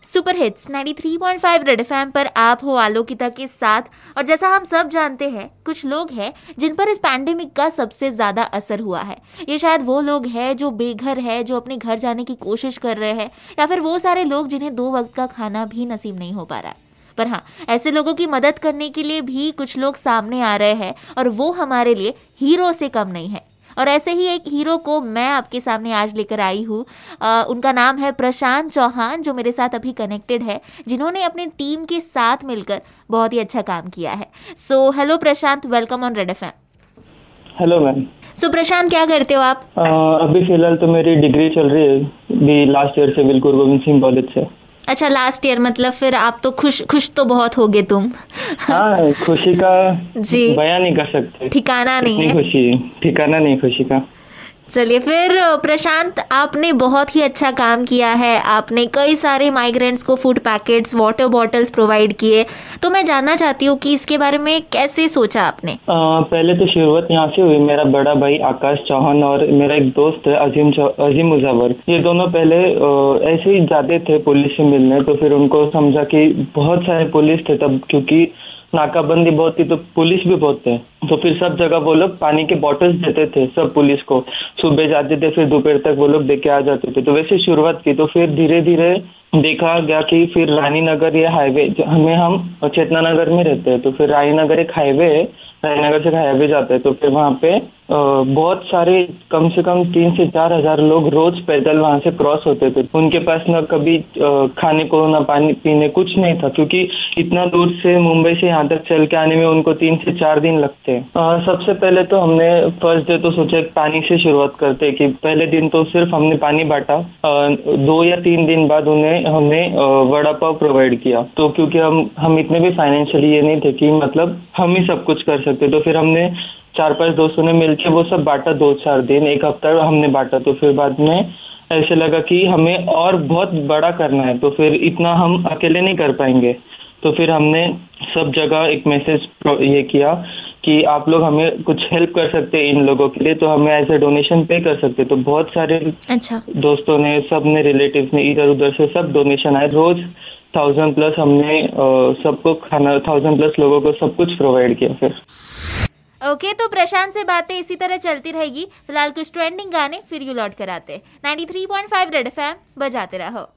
Super hits 93.5 red FM पर आप हो आलोकिता के साथ। और जैसा हम सब जानते हैं, कुछ लोग हैं जिन पर इस पैंडेमिक का सबसे ज्यादा असर हुआ है। ये शायद वो लोग हैं जो बेघर है, जो अपने घर जाने की कोशिश कर रहे हैं, या फिर वो सारे लोग जिन्हें 2 वक्त का खाना भी नसीब नहीं हो पा रहा है। पर हाँ, ऐसे लोगों की मदद करने के लिए भी कुछ लोग सामने आ रहे हैं और वो हमारे लिए हीरो से कम नहीं है। और ऐसे ही एक हीरो को मैं आपके सामने आज लेकर आई हूँ। उनका नाम है प्रशांत चौहान, जो मेरे साथ अभी कनेक्टेड है, जिन्होंने अपनी टीम के साथ मिलकर बहुत ही अच्छा काम किया है। So hello Prashant, welcome on Red FM. Hello ma'am. So Prashant, क्या करते हो आप? अभी फिलहाल तो मेरी डिग्री चल रही है, भी लास्ट ईयर सिविल गुरु गोविंद सिंह कॉलेज से। अच्छा, लास्ट ईयर, मतलब फिर आप तो खुश तो बहुत होगे तुम। हाँ, खुशी का जी, बयान नहीं कर सकते, ठिकाना नहीं है। खुशी ठिकाना नहीं खुशी का। चलिए फिर प्रशांत, आपने बहुत ही अच्छा काम किया है। आपने कई सारे माइग्रेंट्स को food packets, water bottles provide किए। तो मैं जानना चाहती हूँ कि इसके बारे में कैसे सोचा आपने? पहले तो शुरुआत यहाँ से हुई। मेरा बड़ा भाई आकाश चौहान और मेरा एक दोस्त है अजीम मुजावर, ये दोनों पहले ऐसे ही जाते थे पुलिस से मिलने। तो फिर उनको समझा कि बहुत सारे पुलिस थे तब, क्योंकि नाकाबंदी बहुत थी तो पुलिस भी बहुत थे। तो फिर सब जगह वो लोग पानी के बॉटल्स देते थे सब पुलिस को। सुबह जाते थे, फिर दोपहर तक वो लोग देके आ जाते थे। तो वैसे शुरुआत की। तो फिर धीरे धीरे देखा गया कि फिर रानी नगर ये हाईवे, हम चेतना नगर में रहते हैं, तो फिर रानी नगर एक हाईवे है, रानीनगर से हाईवे जाता है। तो फिर वहाँ पे बहुत सारे, कम से कम 3 से 4 हजार लोग रोज पैदल वहाँ से क्रॉस होते थे। उनके पास न कभी खाने को, न पानी पीने, कुछ नहीं था, क्योंकि इतना दूर से मुंबई से यहाँ तक चल के आने में उनको 3 से 4 दिन लगते हैं। सबसे पहले तो हमने फर्स्ट डे तो सोचा पानी से शुरुआत करते, कि पहले दिन तो सिर्फ हमने पानी बांटा। 2 या 3 दिन बाद उन्हें हमने वड़ा पाव प्रोवाइड किया। तो क्योंकि हम इतने भी फाइनेंशियली ये नहीं थे कि मतलब हम ही सब कुछ कर सकते, तो फिर हमने 4-5 दोस्तों ने मिलकर वो सब बांटा। 2-4 दिन, एक हफ्ता हमने बांटा। तो फिर बाद में ऐसे लगा कि हमें और बहुत बड़ा करना है, तो फिर इतना हम अकेले नहीं कर पाएंगे। तो फिर हमने सब जगह एक मैसेज ये किया कि आप लोग हमें कुछ हेल्प कर सकते हैं इन लोगों के लिए, तो हमें ऐसे डोनेशन पे कर सकते। तो बहुत सारे दोस्तों ने, सब ने, रिलेटिव्स ने, इधर उधर से सब डोनेशन आए। रोज 1000+ हमने सबको खाना, 1000+ लोगों को सब कुछ प्रोवाइड किया। फिर ओके, तो प्रशांत से बातें इसी तरह चलती रहेगी। फिलहाल कुछ ट्रेंडिंग गाने, फिर यू लौट कर आते। 93.5 रेड एफएम बजाते रहो।